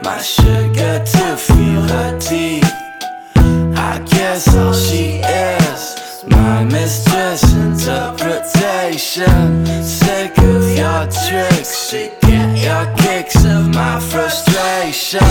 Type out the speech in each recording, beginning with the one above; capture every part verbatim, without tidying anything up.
my sugar to feel her teeth. I guess all she is, my mistress interpretation. Sick of your tricks, to get your kicks of my frustration.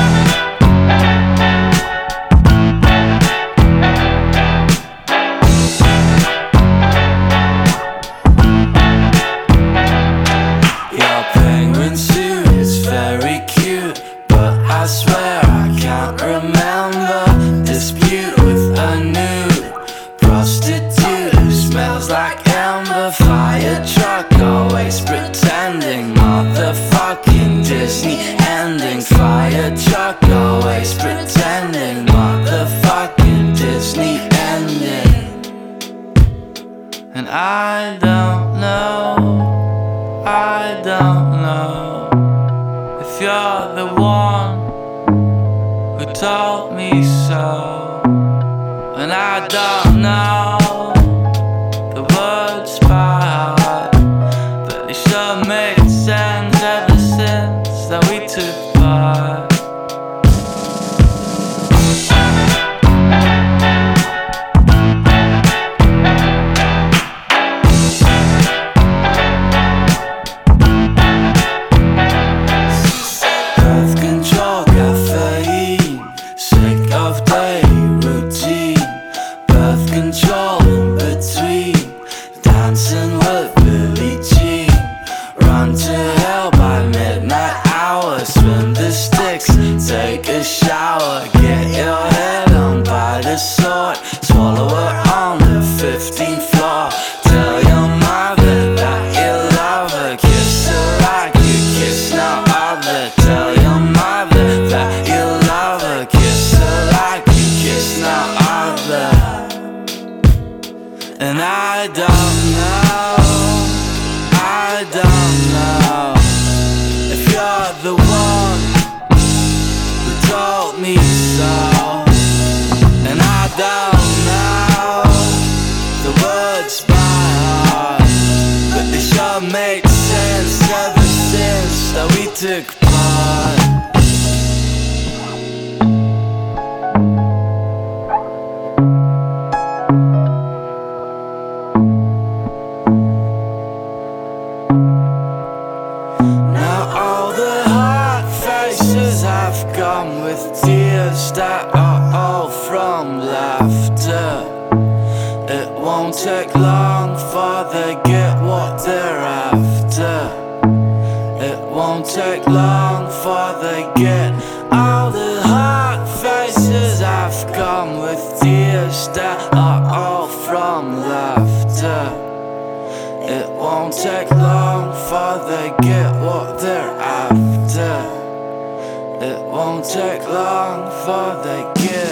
Your penguin suit is very cute, but I swear I can't remember. Dispute with a nude prostitute who smells like amber. Fire truck always pretending, motherfucking Disney ending. Fire truck always pretending, motherfucking Disney ending. And I don't know, I don't know if you're the one who told me so. And I don't know the words by heart, but they sure made sense ever since that we took part. Birth control, caffeine, sick of daily routine. Birth control in between, dancing with Billie Jean. Run to hell by midnight hour, swim the sticks, take a shower. Get your head on by the sword, swallow her on the fifteenth floor. Tell your mother that you love her, kiss her like you kiss no other. Tell your mother that you love her, kiss her like you kiss no other. And I don't know, I don't know if you're the one who told me so. And I don't know the words by heart, but they sure make sense ever since that we took part. Now all the hot faces have come with tears that are all from laughter. It won't take long for they get what they're after. It won't take long for they get. All the hot faces have come with tears that are all from laughter. It won't take long for they get what they're after. It won't take long for they get